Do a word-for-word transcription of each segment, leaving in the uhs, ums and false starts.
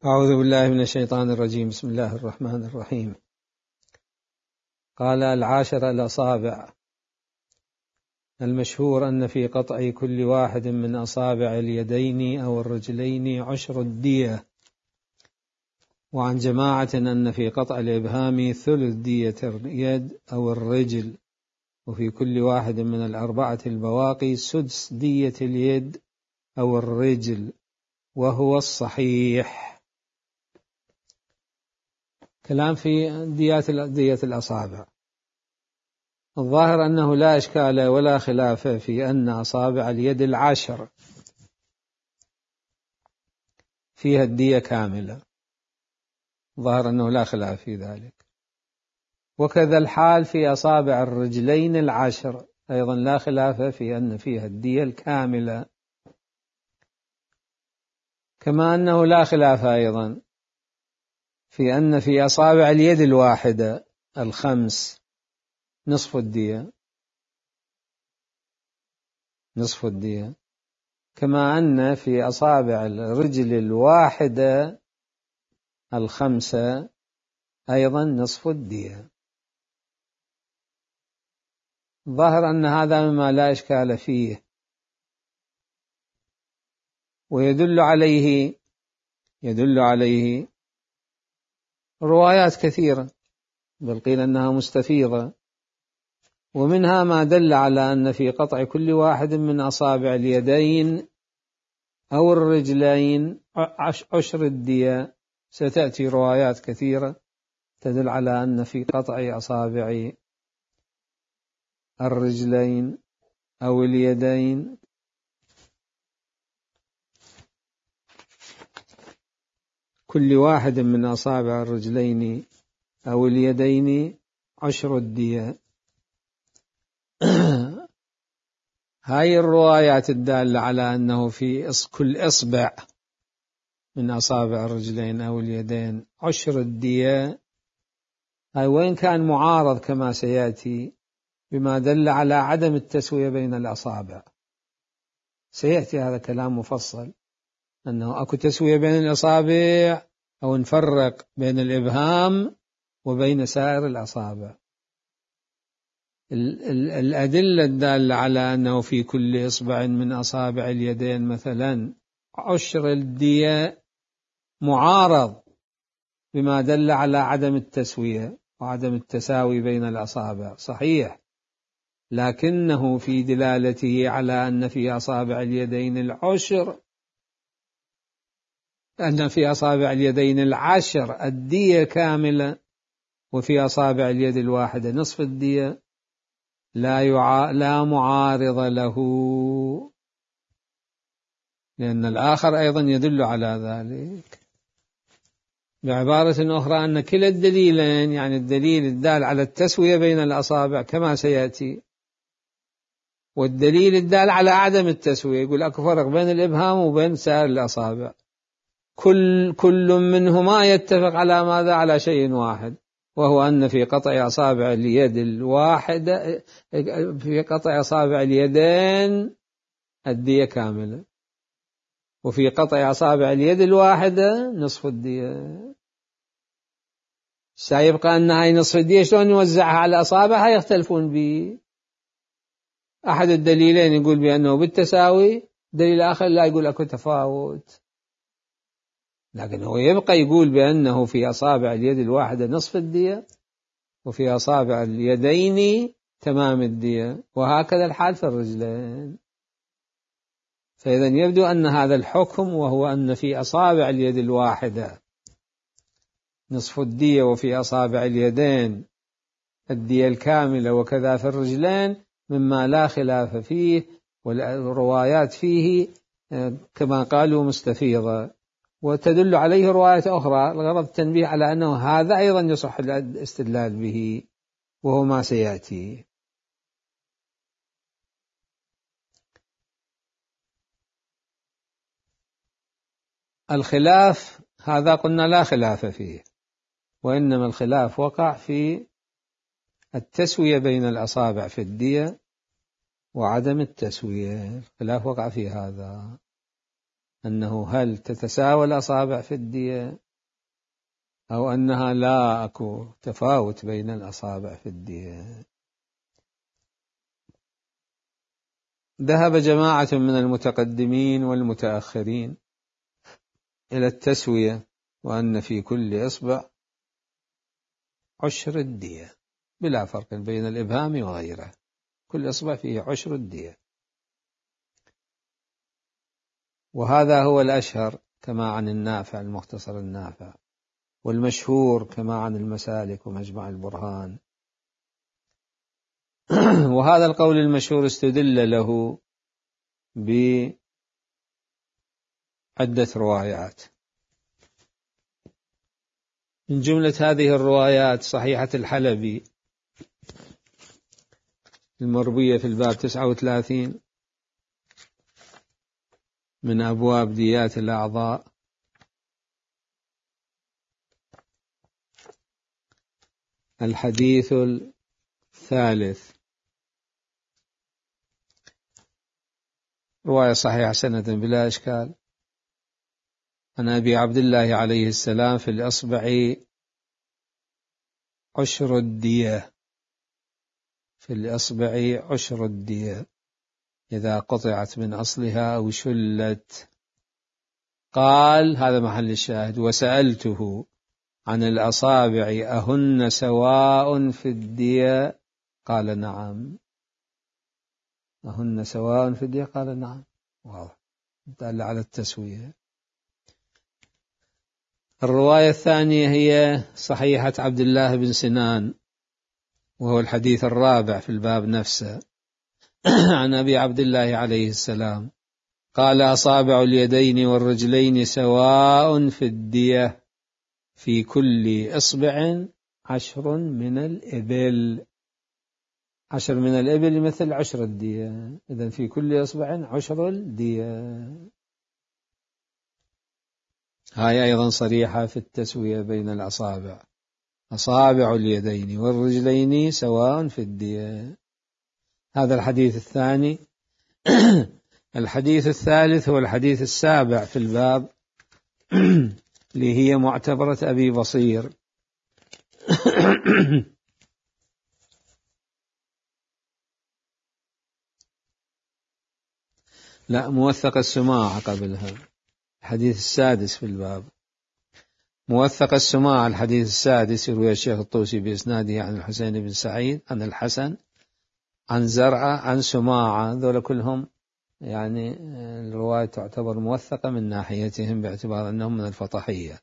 أعوذ بالله من الشيطان الرجيم. بسم الله الرحمن الرحيم. قال: العاشر الأصابع. المشهور أن في قطع كل واحد من أصابع اليدين أو الرجلين عشر الدية، وعن جماعة أن في قطع الإبهام ثلث دية اليد أو الرجل، وفي كل واحد من الأربعة البواقي سدس دية اليد أو الرجل، وهو الصحيح. كلام في ديات دية الأصابع. الظاهر أنه لا إشكال ولا خلاف في أن أصابع اليد العشر فيها الدية كاملة، ظاهر أنه لا خلاف في ذلك. وكذا الحال في أصابع الرجلين العشر، أيضا لا خلاف في أن فيها الدية الكاملة، كما أنه لا خلاف أيضا في أن في أصابع اليد الواحدة الخمس نصف الدية نصف الدية كما أن في أصابع الرجل الواحدة الخمسة أيضا نصف الدية. ظاهر أن هذا مما لا إشكال فيه، ويدل عليه يدل عليه روايات كثيرة، بل قيل أنها مستفيضة، ومنها ما دل على أن في قطع كل واحد من أصابع اليدين أو الرجلين عشر الدية. ستأتي روايات كثيرة تدل على أن في قطع أصابع الرجلين أو اليدين كل واحد من أصابع الرجلين أو اليدين عشر الدية. هاي الروايات الدالة على أنه في كل إصبع من أصابع الرجلين أو اليدين عشر الدية، هاي وين كان معارض كما سيأتي بما دل على عدم التسوية بين الأصابع. سيأتي هذا كلام مفصل أنه أكو تسوية بين الأصابع أو نفرق بين الإبهام وبين سائر الأصابع. الأدلة الدالة على أنه في كل إصبع من أصابع اليدين مثلا عشر الدية معارض بما دل على عدم التسوية وعدم التساوي بين الأصابع. صحيح، لكنه في دلالته على أن في أصابع اليدين العشر أن في أصابع اليدين العشر الدية كاملة، وفي أصابع اليد الواحدة نصف الدية، لا يع... لا معارض له، لأن الآخر أيضا يدل على ذلك. بعبارة أخرى أن كلا الدليلين، يعني الدليل الدال على التسوية بين الأصابع كما سيأتي، والدليل الدال على عدم التسوية، يقول أكو فرق بين الإبهام وبين سائر الأصابع، كل كل منهما يتفق على ماذا؟ على شيء واحد، وهو أن في قطع أصابع اليد الواحدة في قطع أصابع اليدين الدية كاملة، وفي قطع أصابع اليد الواحدة نصف الدية. سيبقى أن هاي نصف الدية شلون يوزعها على الأصابع؟ يختلفون به. أحد الدليلين يقول بأنه بالتساوي، دليل آخر لا يقول أكو تفاوت، لكن هو يبقى يقول بأنه في أصابع اليد الواحدة نصف الدية، وفي أصابع اليدين تمام الدية، وهكذا الحال في الرجلين. فإذا يبدو أن هذا الحكم، وهو أن في أصابع اليد الواحدة نصف الدية وفي أصابع اليدين الدية الكاملة، وكذا في الرجلين، مما لا خلاف فيه، والروايات فيه كما قالوا مستفيضة. وتدل عليه رواية أخرى، الغرض التنبيه على أنه هذا أيضا يصح الاستدلال به، وهو ما سيأتي. الخلاف هذا قلنا لا خلاف فيه، وإنما الخلاف وقع في التسوية بين الأصابع في الدية وعدم التسوية، الخلاف وقع في هذا. أنه هل تتساوى الأصابع في الدية أو أنها لا أكو تفاوت بين الأصابع في الدية. ذهب جماعة من المتقدمين والمتأخرين إلى التسوية، وأن في كل إصبع عشر الدية بلا فرق بين الإبهام وغيره، كل إصبع فيه عشر الدية، وهذا هو الأشهر كما عن النافع المختصر النافع، والمشهور كما عن المسالك ومجمع البرهان. وهذا القول المشهور استدل له بعدة روايات، من جملة هذه الروايات صحيحة الحلبي المروية في الباب تسعة وثلاثين من أبواب ديات الأعضاء، الحديث الثالث، رواية صحيحة سند بلا إشكال، عن أبي عبد الله عليه السلام: في الإصبع عشر الدية، في الإصبع عشر الدية إذا قطعت من أصلها أو شلت. قال، هذا محل الشاهد: وسألته عن الأصابع أهن سواء في الدية؟ قال نعم. أهن سواء في الدية؟ قال نعم. واضح، دل على التسوية. الرواية الثانية هي صحيحة عبد الله بن سنان، وهو الحديث الرابع في الباب نفسه، عن أبي عبد الله عليه السلام قال: أصابع اليدين والرجلين سواء في الدية، في كل إصبع عشر من الإبل. عشر من الإبل مثل عشر الدية، إذن في كل إصبع عشر الدية. هاي أيضا صريحة في التسوية بين الأصابع، أصابع اليدين والرجلين سواء في الدية. هذا الحديث الثاني. الحديث الثالث هو الحديث السابع في الباب، اللي هي معتبرة أبي بصير. لا، موثق السماع قبلها، الحديث السادس في الباب. موثق السماع الحديث السادس يروي الشيخ الطوسي بإسناده عن الحسين بن سعيد عن الحسن عن زرعة عن سماعة، ذولا كلهم يعني الرواية تعتبر موثقة من ناحيتهم باعتبار أنهم من الفطحية.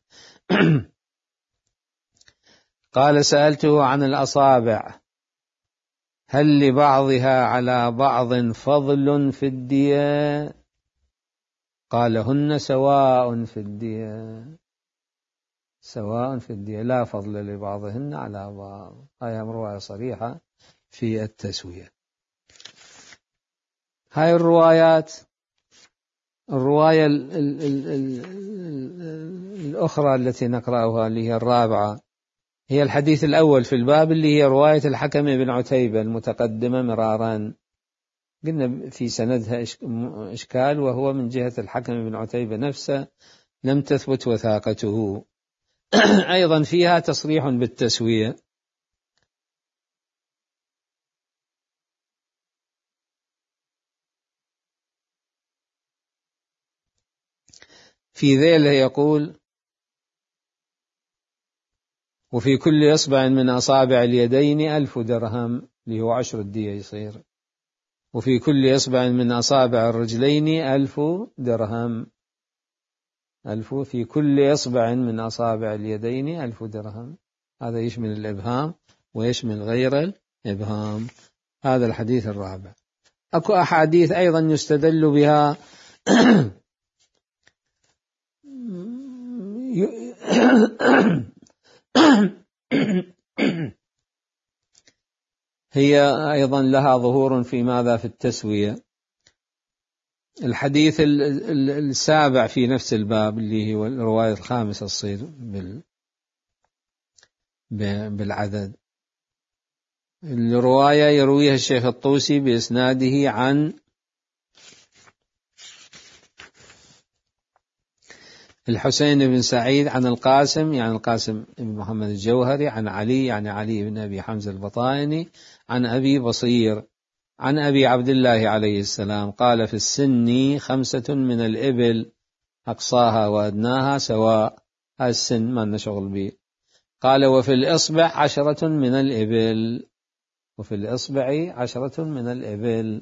قال: سألته عن الأصابع هل لبعضها على بعض فضل في الدية؟ قال: هن سواء في الدية، سواء في الدية، لا فضل لبعضهن على بعض. هاي رواية صريحة في التسوية. هاي الروايات، الرواية ال ال ال ال الأخرى التي نقرأها اللي هي الرابعة، هي الحديث الأول في الباب، اللي هي رواية الحكم بن عتيبة المتقدمة مرارا. قلنا في سندها إشكال، وهو من جهة الحكم بن عتيبة نفسه لم تثبت وثاقته. أيضا فيها تصريح بالتسوية. في ذيله يقول: وفي كل إصبع من أصابع اليدين ألف درهم، اللي هو عشر الدية يصير. وفي كل إصبع من أصابع الرجلين ألف درهم، ألف في كل إصبع من أصابع اليدين ألف درهم. هذا يشمل الإبهام ويشمل غير الإبهام. هذا الحديث الرابع. أكو أحاديث أيضا يستدل بها هي أيضا لها ظهور في ماذا؟ في التسوية. الحديث السابع في نفس الباب، اللي هو الرواية الخامسة تصير بالعدد. الرواية يرويها الشيخ الطوسي بإسناده عن الحسين بن سعيد عن القاسم يعني القاسم بن محمد الجوهري عن علي يعني علي بن أبي حمزة البطائني عن أبي بصير عن أبي عبد الله عليه السلام قال في السن خمسة من الإبل أقصاها وأدناها سواء. هذا السن ما لنا شغل به. قال وفي الإصبع عشرة من الإبل وفي الإصبع عشرة من الإبل.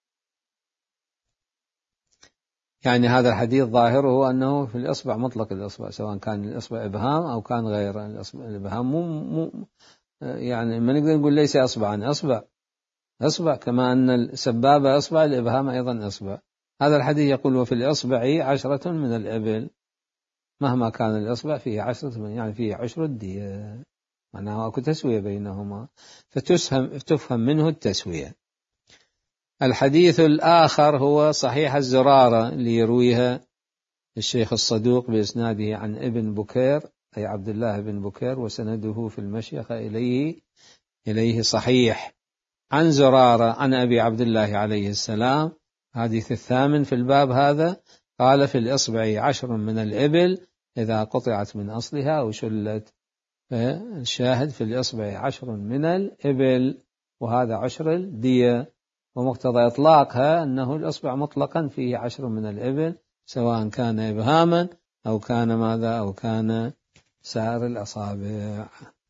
يعني هذا الحديث ظاهره أنه في الإصبع مطلق الإصبع سواء كان الإصبع إبهام أو كان غير الإصبع. الإبهام مو مو يعني ما نقدر نقول ليس أصبعا أصبع أصبع كما أن السبابة أصبع الإبهام أيضا أصبع. هذا الحديث يقول وفي الإصبع عشرة من الإبل مهما كان الإصبع فيه عشرة يعني فيه عشر الدية معناها أكو تسوية بينهما فتفهم تفهم منه التسوية. الحديث الآخر هو صحيح الزرارة اللي يرويها الشيخ الصدوق بإسناده عن ابن بكير أي عبد الله بن بكير وسنده في المشيخة إليه إليه صحيح عن زرارة عن أبي عبد الله عليه السلام. حديث الثامن في الباب هذا قال في الإصبع عشر من الإبل إذا قطعت من أصلها وشلت. الشاهد في الإصبع عشر من الإبل وهذا عشر الدية ومقتضى إطلاقها أنه الإصبع مطلقا فيه عشر من الإبل سواء كان إبهاما أو كان ماذا أو كان سائر الأصابع.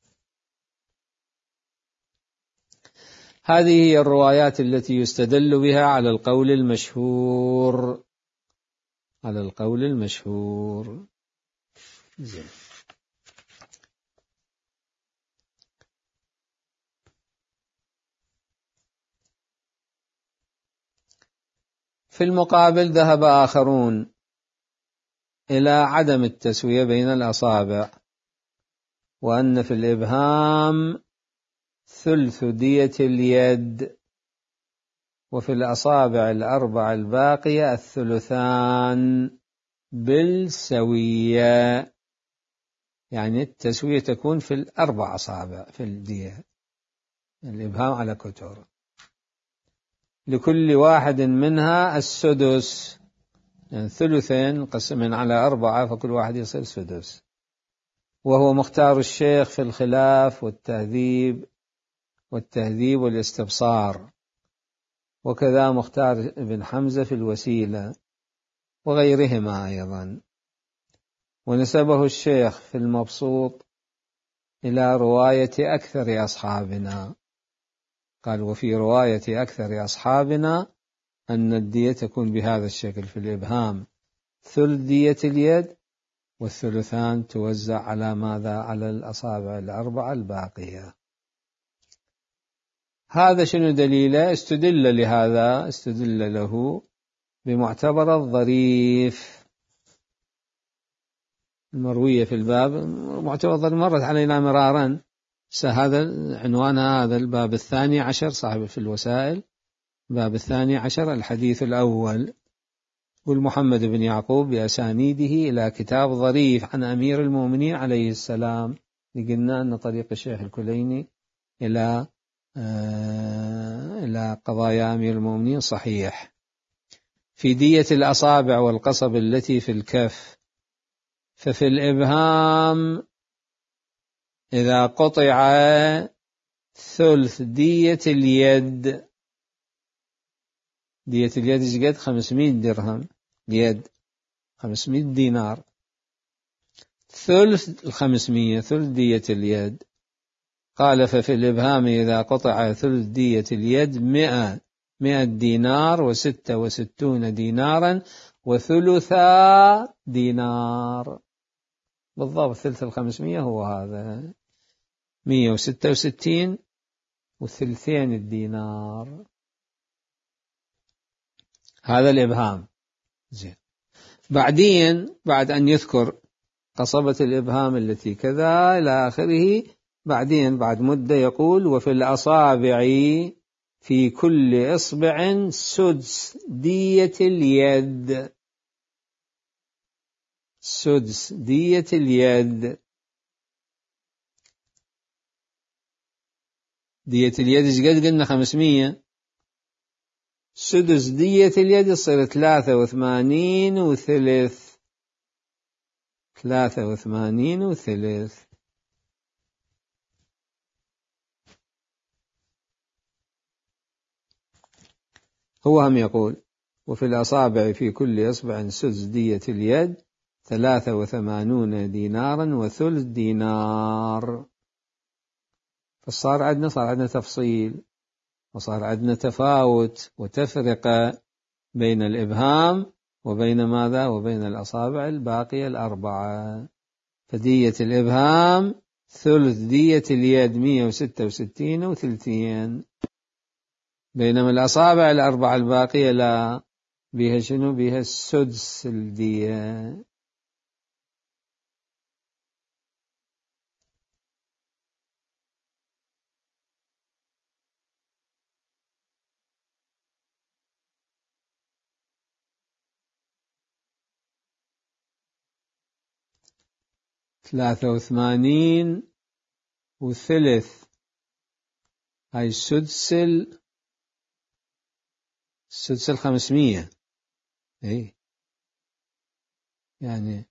هذه هي الروايات التي يستدل بها على القول المشهور على القول المشهور. زين. في المقابل ذهب آخرون إلى عدم التسوية بين الأصابع وأن في الإبهام ثلث دية اليد وفي الأصابع الأربع الباقية الثلثان بالسوية. يعني التسوية تكون في الأربع أصابع في الدية الإبهام على كتور لكل واحد منها السدس يعني ثلثين قسمين على أربعة فكل واحد يصير سدس. وهو مختار الشيخ في الخلاف والتهذيب والتهذيب والاستبصار وكذا مختار ابن حمزة في الوسيلة وغيرهما أيضا. ونسبه الشيخ في المبسوط إلى رواية أكثر أصحابنا قال وفي رواية أكثر أصحابنا أن الدية تكون بهذا الشكل في الإبهام ثلث دية اليد والثلثان توزع على ماذا على الأصابع الأربعة الباقية. هذا شنو دليله؟ استدل لهذا استدل له بمعتبر الظريف المروية في الباب. معتبر الظريف مرت علينا مرارا هذا عنوان هذا الباب الثاني عشر صاحب في الوسائل باب الثاني عشر الحديث الأول. قل محمد بن يعقوب بأسانيده إلى كتاب ظريف عن أمير المؤمنين عليه السلام. قلنا أن طريق الشيخ الكليني إلى آه إلى قضايا أمير المؤمنين صحيح. في دية الأصابع والقصب التي في الكف ففي الإبهام إذا قطع ثلث دية اليد. دية اليد قد خمسمائة درهم اليد خمسمائة دينار ثلث الخمسمائة ثلث دية اليد. قال ففي الإبهام إذا قطع ثلث دية اليد مئة مئة دينار وستة وستون دينارا وثلثا دينار. بالضبط ثلث الخمسمائة هو هذا مئة وستة وستين وثلثين الدينار. هذا الإبهام. زين. بعدين بعد أن يذكر قصبة الإبهام التي كذا إلى آخره بعدين بعد مدة يقول وفي الأصابع في كل إصبع سدس دية اليد. سدس دية اليد. دية اليد ايش قد قلنا خمسمية سدس دية اليد يصير ثلاثة وثمانين وثلث ثلاثة وثمانين وثلث. هو هم يقول: وفي الأصابع في كل إصبع سدس دية اليد ثلاثة وثمانون دينارا وثلث دينار. فصار عندنا صار عندنا تفصيل، وصار عندنا تفاوت وتفرقة بين الإبهام وبين ماذا؟ وبين الأصابع الباقية الأربعة. فدية الإبهام ثلث دية اليد مئة وستة وستين وثلثين، بينما الأصابع الأربعة الباقية لا، بها شنو؟ بها السدس الدية. ثلاثة وثمانين وثلث هاي السدس السدس الخمسمية، اي يعني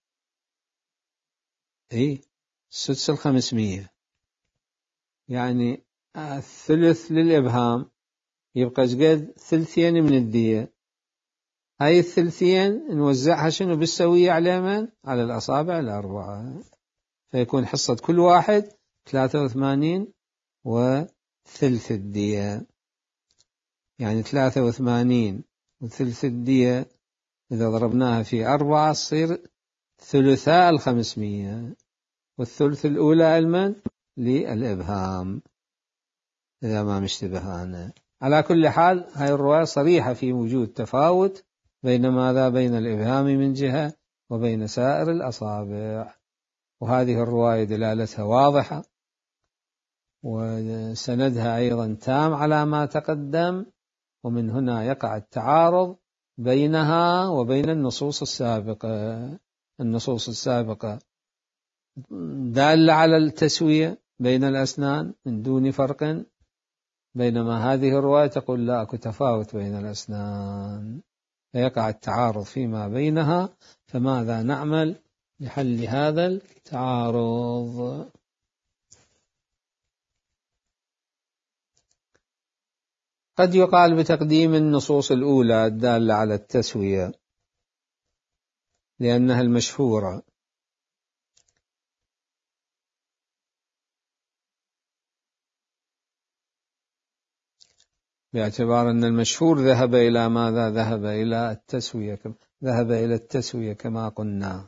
اي السدس الخمسمية، يعني الثلث للإبهام يبقى قد ثلثين من الدية. هاي الثلثين نوزعها شنو بالسوية على من؟ على الأصابع الأربعة، فيكون حصة كل واحد ثلاثة وثمانين وثلث الدية. يعني ثلاثة وثمانين وثلث الدية إذا ضربناها في أربعة تصير ثلثاء الخمسمية، والثلث الأولى المن؟ للإبهام، إذا ما مشتبه أنا. على كل حال هاي الرواية صريحة في وجود تفاوت بين ماذا؟ بين الإبهام من جهة وبين سائر الأصابع، وهذه الرواية دلالتها واضحة، وسندها أيضا تام على ما تقدم، ومن هنا يقع التعارض بينها وبين النصوص السابقة. النصوص السابقة دالة على التسوية بين الأسنان من دون فرق، بينما هذه الرواية تقول لا، أكو تفاوت بين الأسنان، فيقع التعارض فيما بينها. فماذا نعمل لحل هذا التعارض؟ قد يقال بتقديم النصوص الأولى الدالة على التسوية لأنها المشهورة، باعتبار أن المشهور ذهب إلى ماذا؟ ذهب إلى التسوية، ذهب إلى التسوية كما قلنا،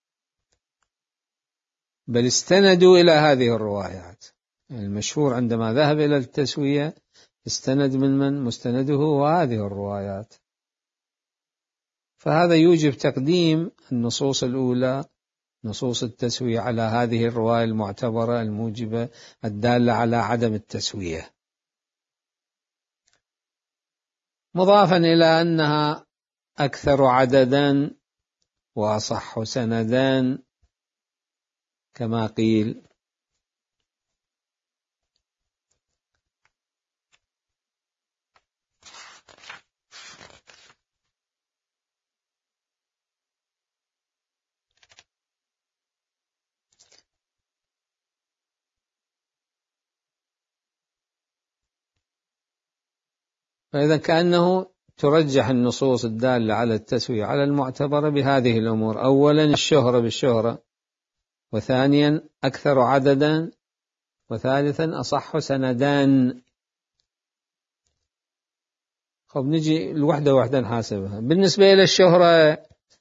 بل استندوا إلى هذه الروايات. المشهور عندما ذهب إلى التسوية استند من من؟ مستنده وهذه الروايات. فهذا يوجب تقديم النصوص الأولى، نصوص التسوية، على هذه الرواية المعتبرة الموجبة الدالة على عدم التسوية، مضافا إلى أنها أكثر عددا وأصح سندا كما قيل. فإذا كأنه ترجح النصوص الدالة على التسوية على المعتبرة بهذه الأمور: أولا الشهرة بالشهرة، وثانيا أكثر عددا، وثالثا أصح سندان. خب نجي الوحدة وحدة نحاسبها. بالنسبة إلى الشهرة،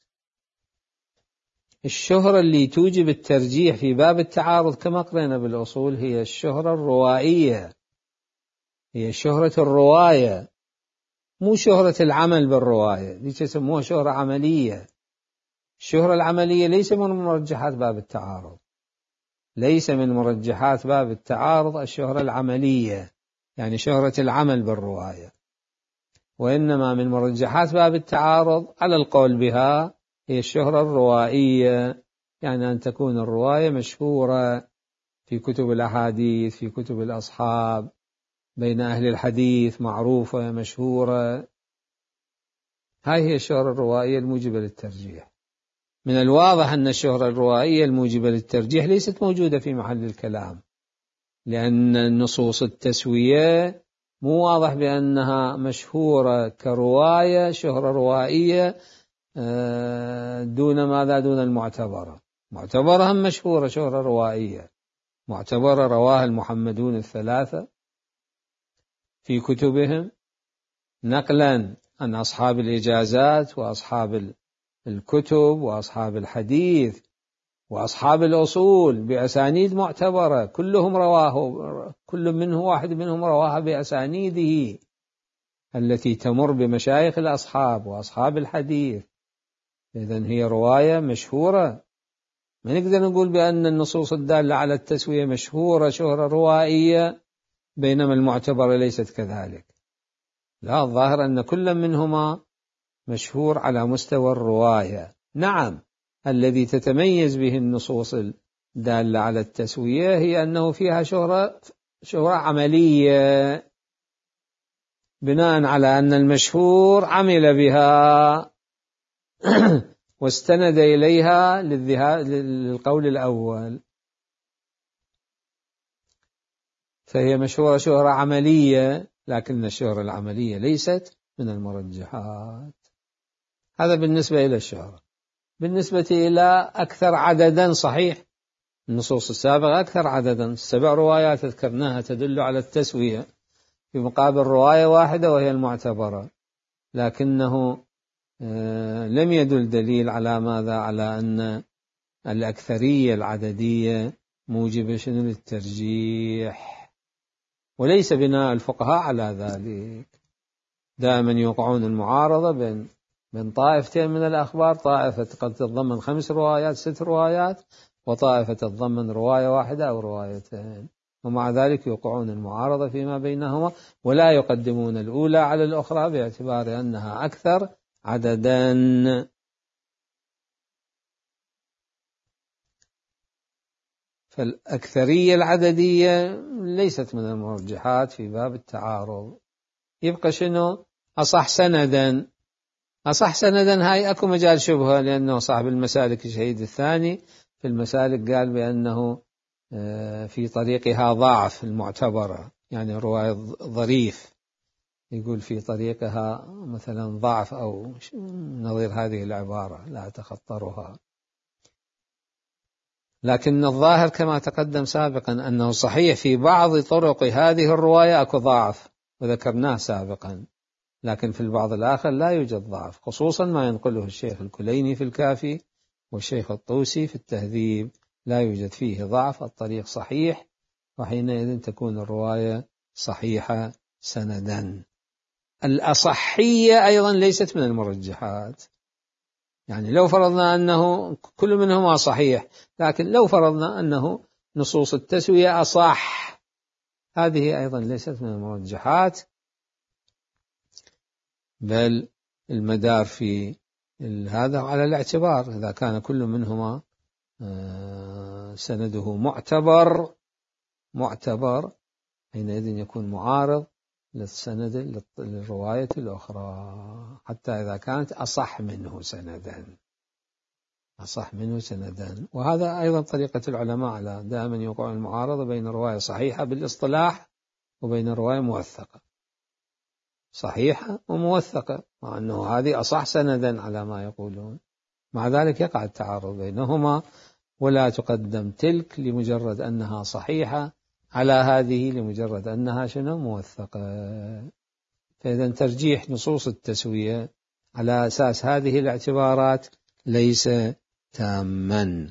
الشهرة اللي توجب الترجيح في باب التعارض كما قرأنا بالأصول هي الشهرة الروائية، هي شهرة الرواية، مو شهرة العمل بالرواية، دي يسموها شهرة عملية. الشهرة العملية ليس من مرجحات باب التعارض، ليس من مرجحات باب التعارض الشهرة العملية، يعني شهرة العمل بالرواية، وإنما من مرجحات باب التعارض على القول بها هي الشهرة الروائية، يعني أن تكون الرواية مشهورة في كتب الأحاديث، في كتب الأصحاب، بين أهل الحديث، معروفة مشهورة. هاي هي الشهرة الروائية الموجبة للترجيح. من الواضح أن الشهرة الروائية الموجبة للترجيح ليست موجودة في محل الكلام، لأن نصوص التسوية مو واضح بأنها مشهورة كرواية شهرة روائية دون ماذا دون المعتبرة. معتبرة هم مشهورة شهرة روائية، معتبرة رواها المحمدون الثلاثة في كتبهم نقلا عن أصحاب الإجازات وأصحاب الكتب وأصحاب الحديث وأصحاب الأصول بأسانيد معتبرة، كلهم رواه، كل منه واحد منهم رواها بأسانيده التي تمر بمشايخ الأصحاب وأصحاب الحديث. إذن هي رواية مشهورة. ما نقدر نقول بأن النصوص الدالة على التسوية مشهورة شهرة روائية بينما المعتبرة ليست كذلك. لا، الظاهر أن كل منهما مشهور على مستوى الرواية. نعم، الذي تتميز به النصوص الدالة على التسوية هي أنه فيها شهرة شهرة عملية بناء على أن المشهور عمل بها واستند إليها للقول الأول، فهي مشهورة شهرة عملية، لكن الشهرة العملية ليست من المرجحات. هذا بالنسبة إلى الشهرة. بالنسبة إلى أكثر عددا، صحيح النصوص السابقة أكثر عددا، سبع روايات ذكرناها تدل على التسوية في مقابل رواية واحدة وهي المعتبرة، لكنه لم يدل دليل على ماذا؟ على أن الأكثرية العددية موجبة شنو للترجيح، وليس بناء الفقهاء على ذلك. دائما يوقعون المعارضة بين من طائفتين من الأخبار، طائفة قد تتضمن خمس روايات ست روايات، وطائفة تتضمن رواية واحدة أو روايتين، ومع ذلك يوقعون المعارضة فيما بينهما ولا يقدمون الأولى على الأخرى باعتبار أنها أكثر عددا. فالأكثرية العددية ليست من المرجحات في باب التعارض. يبقى شنو؟ أصح سندا. أصح سندا هاي أكو مجال شبهة، لأنه صاحب المسالك الشهيد الثاني في المسالك قال بأنه في طريقها ضعف المعتبرة، يعني رواية ظريف، يقول في طريقها مثلا ضعف أو نظير هذه العبارة لا أتخطرها. لكن الظاهر كما تقدم سابقا أنه صحيح في بعض طرق هذه الرواية أكو ضعف وذكرناه سابقا، لكن في البعض الآخر لا يوجد ضعف، خصوصا ما ينقله الشيخ الكليني في الكافي والشيخ الطوسي في التهذيب، لا يوجد فيه ضعف، الطريق صحيح، وحينئذ تكون الرواية صحيحة سندا. الأصحية أيضا ليست من المرجحات، يعني لو فرضنا أنه كل منهما صحيح، لكن لو فرضنا أنه نصوص التسوية أصح، هذه أيضا ليست من المرجحات، بل المدار في هذا على الاعتبار. إذا كان كل منهما سنده معتبر معتبر حينئذ يكون معارض للسند للرواية الأخرى، حتى إذا كانت أصح منه سندا أصح منه سندا. وهذا أيضا طريقة العلماء على دائما يوقع المعارضة بين رواية صحيحة بالاصطلاح وبين رواية موثقة، صحيحة وموثقة، مع أنه هذه أصح سندا على ما يقولون، مع ذلك يقع التعارض بينهما، ولا تقدم تلك لمجرد أنها صحيحة على هذه لمجرد أنها شنو موثقة. فإذا ترجيح نصوص التسوية على أساس هذه الاعتبارات ليس تاما.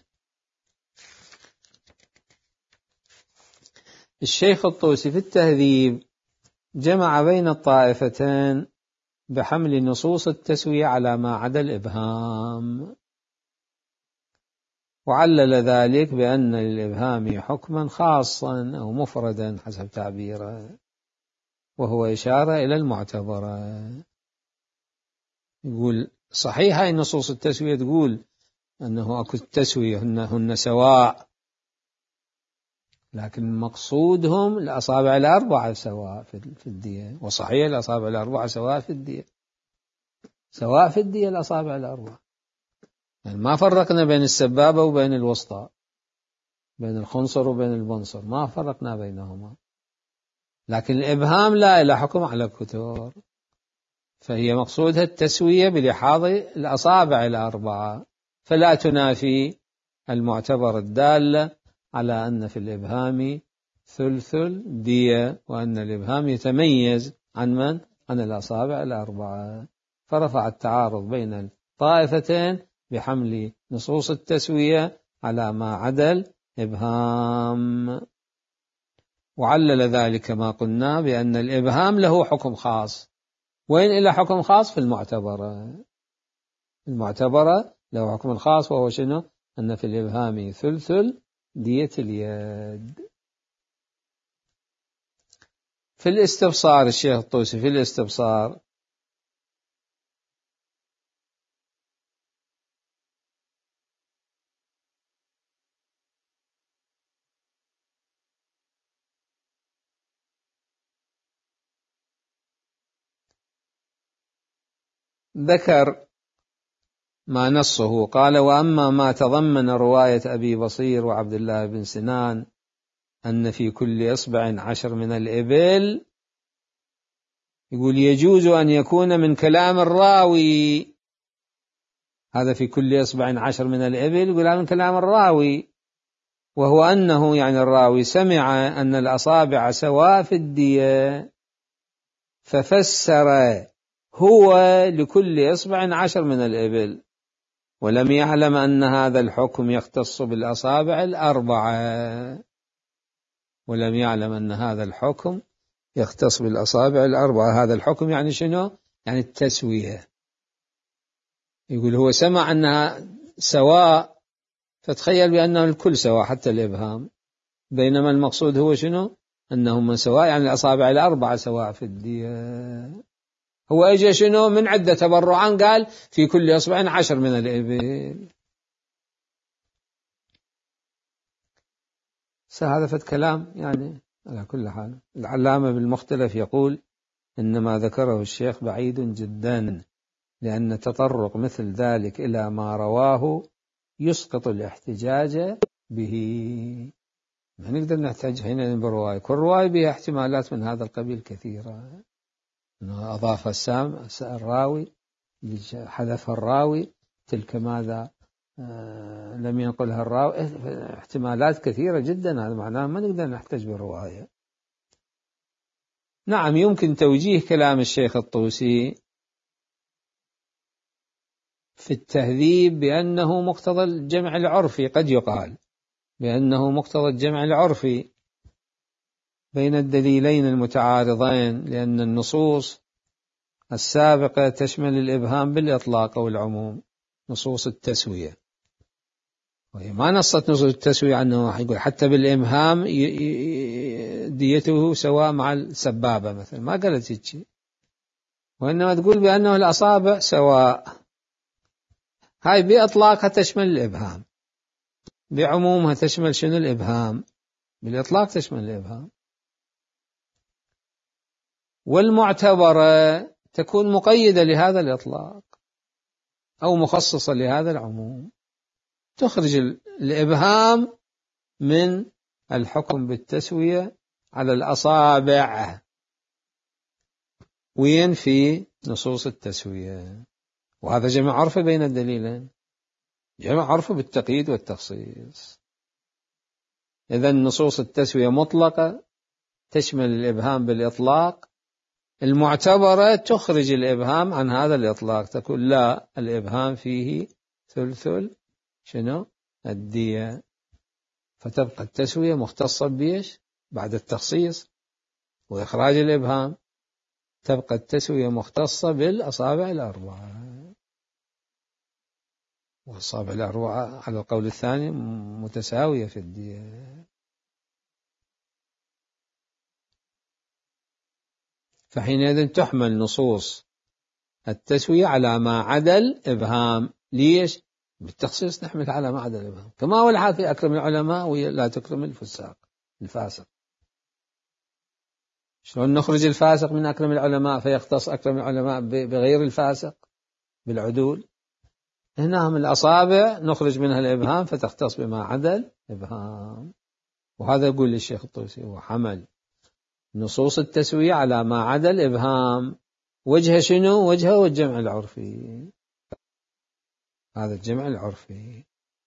الشيخ الطوسي في التهذيب جمع بين الطائفتين بحمل نصوص التسوية على ما عدا الإبهام، وعلل ذلك بأن للإبهام حكما خاصا أو مفردا حسب تعبيره، وهو إشارة إلى المعتبرة. يقول صحيح هاي نصوص التسوية تقول أنه أكو التسوية هن, هن سواء، لكن مقصودهم الأصابع الأربعة سواء في الدية، وصحيح الأصابع الأربعة سواء في الدية، سواء في الدية الأصابع الأربعة. يعني ما فرقنا بين السبابة وبين الوسطى، بين الخنصر وبين البنصر، ما فرقنا بينهما. لكن الإبهام لا له حكم على الكتور، فهي مقصودها التسوية بلحاظ الأصابع الأربعة، فلا تنافي المعتبر الدالة على أن في الإبهام ثلث دية، وأن الإبهام يتميز عن من؟ عن الأصابع الأربعة. فرفع التعارض بين الطائفتين بحمل نصوص التسوية على ما عدا الإبهام، وعلل ذلك ما قلنا بأن الإبهام له حكم خاص. وين إلى حكم خاص؟ في المعتبرة. المعتبرة له حكم خاص، وهو شنو؟ أن في الإبهام ثلث دية اليد. في الاستبصار الشيخ الطوسي في الاستبصار ذكر ما نصه، قال: وأما ما تضمن رواية أبي بصير وعبد الله بن سنان أن في كل إصبع عشر من الإبل، يقول يجوز أن يكون من كلام الراوي. هذا في كل إصبع عشر من الإبل، يقول من كلام الراوي، وهو أنه يعني الراوي سمع أن الأصابع سواء في الدية، ففسر هو لكل إصبع عشر من الإبل، ولم يعلم أن هذا الحكم يختص بالأصابع الأربعة، ولم يعلم أن هذا الحكم يختص بالأصابع الأربعة. هذا الحكم يعني شنو؟ يعني التسوية. يقول هو سمع أنها سواء، فتخيل بأنه الكل سواء حتى الإبهام، بينما المقصود هو شنو؟ أنهم سواء يعني الأصابع الأربعة سواء في الدية. هو أجى شنو من عدة تبرعان، قال في كل إصبع عشر من الإبل. هذا فت كلام يعني. على كل حال العلامة بالمختلف يقول إن ما ذكره الشيخ بعيد جدا، لأن تطرق مثل ذلك إلى ما رواه يسقط الاحتجاج به. ما نقدر نحتاج هنا بالرواية، كل رواية بها احتمالات من هذا القبيل كثيرة، أنه أضاف السام الراوي، حذف الراوي، تلك ماذا آه لم ينقلها الراوي، احتمالات كثيرة جدا. هذا معناه ما نقدر نحتاج بالرواية. نعم يمكن توجيه كلام الشيخ الطوسي في التهذيب بأنه مقتضى الجمع العرفي، قد يقال بأنه مقتضى الجمع العرفي بين الدليلين المتعارضين، لأن النصوص السابقة تشمل الإبهام بالإطلاق أو العموم، نصوص التسوية، وهي ما نصت نصوص التسوية أنه يقول حتى بالإبهام ديته سواء مع السبابة مثلا، ما قالت هيك، وإنما تقول بأنه الأصابع سواء. هاي بإطلاقها تشمل الإبهام، بعمومها تشمل شنو؟ الإبهام. بالإطلاق تشمل الإبهام. والمعتبرة تكون مقيدة لهذا الإطلاق أو مخصصة لهذا العموم، تخرج الإبهام من الحكم بالتسوية على الأصابع وينفي نصوص التسوية. وهذا جمع عرفي بين الدليلين، جمع عرفي بالتقييد والتخصيص. إذن نصوص التسوية مطلقة تشمل الإبهام بالإطلاق، المعتبرة تخرج الإبهام عن هذا الإطلاق، تقول لا، الإبهام فيه ثلث شنو؟ الدية، فتبقى التسوية مختصة بيش بعد التخصيص وإخراج الإبهام، تبقى التسوية مختصة بالأصابع الأربعة. والأصابع الأربعة على القول الثاني متساوية في الدية. فحينئذ تحمل نصوص التسوية على ما عدا الإبهام. ليش؟ بالتخصيص نحمل على ما عدا الإبهام، كما هو الحال في أكرم العلماء ولا تكرم الفساق الفاسق. شلون نخرج الفاسق من أكرم العلماء فيختص أكرم العلماء بغير الفاسق بالعدول؟ هنا من الأصابع نخرج منها الإبهام فتختص بما عدا الإبهام. وهذا يقول الشيخ الطوسي هو حمل نصوص التسوية على ما عدا الإبهام. وجه شنو؟ وجهه والجمع العرفي، هذا الجمع العرفي.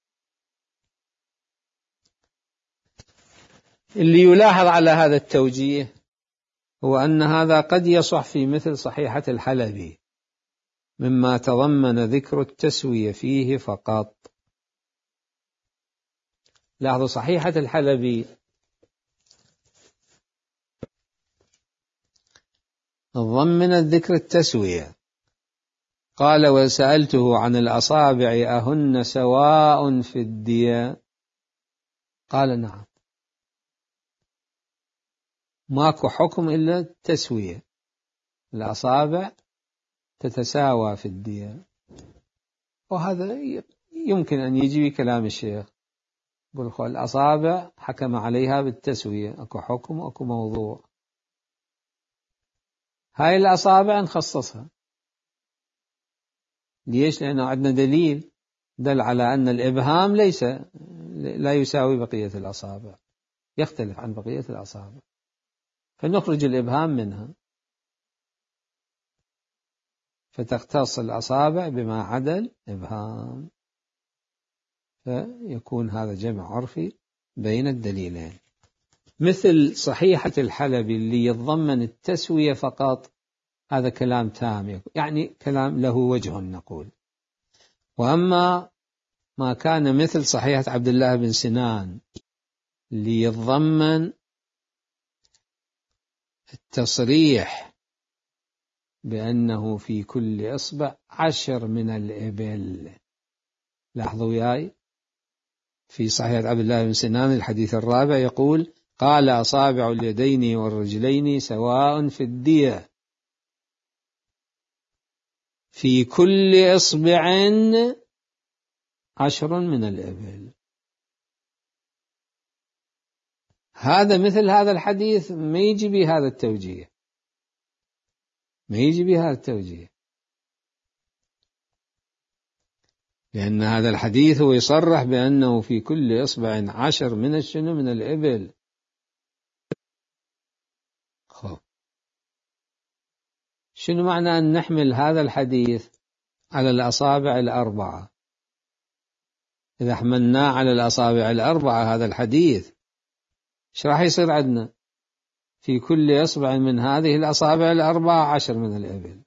اللي يلاحظ على هذا التوجيه هو أن هذا قد يصح في مثل صحيحة الحلبي مما تضمن ذكر التسوية فيه فقط. لاحظوا صحيحة الحلبي ضمن ذكر التسوية. قال وسألته عن الأصابع أهن سواء في الدية؟ قال نعم، ماكو حكم إلا التسوية، الأصابع تتساوى في الدية. وهذا يمكن أن يجي بكلام الشيخ، يقول الأصابع حكم عليها بالتسوية، أكو حكم أكو موضوع. هاي الأصابع نخصصها، ليش؟ لأنه عندنا دليل دل على أن الإبهام ليس لا يساوي بقية الأصابع، يختلف عن بقية الأصابع، فنخرج الإبهام منها فتختص الأصابع بما عدا الإبهام، فيكون هذا جمع عرفي بين الدليلين. مثل صحيحة الحلبي اللي يتضمن التسوية فقط، هذا كلام تام، يعني كلام له وجه نقول. وأما ما كان مثل صحيحة عبد الله بن سنان اللي يتضمن التصريح بأنه في كل إصبع عشر من الإبل. لاحظوا وياي في صحيح عبد الله بن سنان الحديث الرابع يقول قال أصابع اليدين والرجلين سواء في الدية في كل إصبع عشر من الإبل. هذا مثل هذا الحديث ما يجي بهذا التوجيه، ما يجي بهذا التوجيه، لأن هذا الحديث هو يصرح بأنه في كل إصبع عشر من الشنو من الإبل. خب شنو معنى أن نحمل هذا الحديث على الأصابع الأربعة؟ إذا حملناه على الأصابع الأربعة هذا الحديث، ايش راح يصير عندنا؟ في كل إصبع من هذه الأصابع الأربعة عشر من الإبل،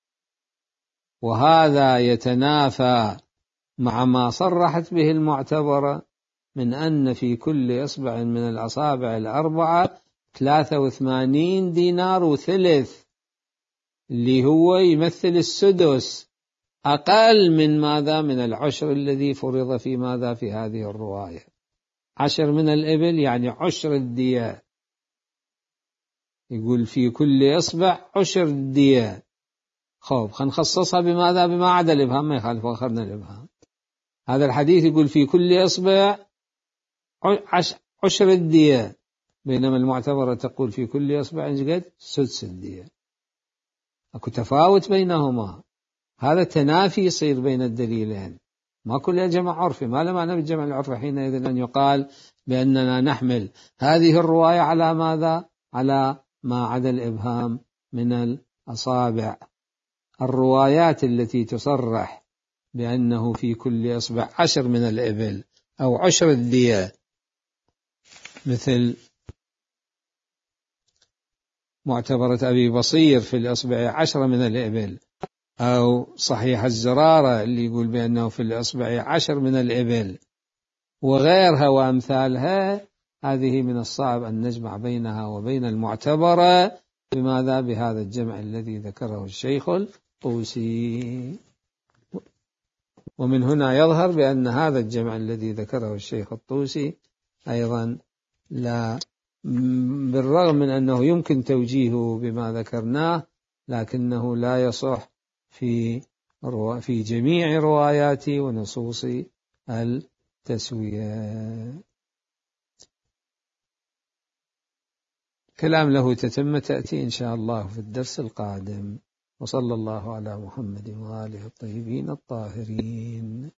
وهذا يتنافى مع ما صرحت به المعتبرة من أن في كل إصبع من الأصابع الأربعة ثلاثة وثمانين دينار وثلث، اللي هو يمثل السدس، أقل من ماذا؟ من العشر الذي فرض في ماذا؟ في هذه الرواية. عشر من الإبل يعني عشر الدية، يقول في كل إصبع عشر الدية. خوف خنخصصها بماذا؟ بما عدا الإبهام، ما يخالف أخرنا الإبهام. هذا الحديث يقول في كل إصبع عشر الدية، بينما المعتبرة تقول في كل إصبع قد سدس الدية. أكو تفاوت بينهما، هذا تنافي يصير بين الدليلين، ما كل جمع عرفي. ما له معنى بالجمع العرفي حينئذ أن يقال بأننا نحمل هذه الرواية على ماذا؟ على ما عدا الإبهام من الأصابع. الروايات التي تصرح بأنه في كل إصبع عشر من الإبل أو عشر الدية، مثل معتبرة أبي بصير في الإصبع عشر من الإبل، أو صحيح الزرارة اللي يقول بأنه في الإصبع عشر من الإبل، وغيرها وأمثالها، هذه من الصعب أن نجمع بينها وبين المعتبرة بماذا؟ بهذا الجمع الذي ذكره الشيخ الطوسي. ومن هنا يظهر بأن هذا الجمع الذي ذكره الشيخ الطوسي أيضا لا، بالرغم من أنه يمكن توجيهه بما ذكرناه، لكنه لا يصح في في جميع روايات ونصوص التسوية. كلام له تتمة تأتي إن شاء الله في الدرس القادم. وصلى الله على محمد وآله الطيبين الطاهرين.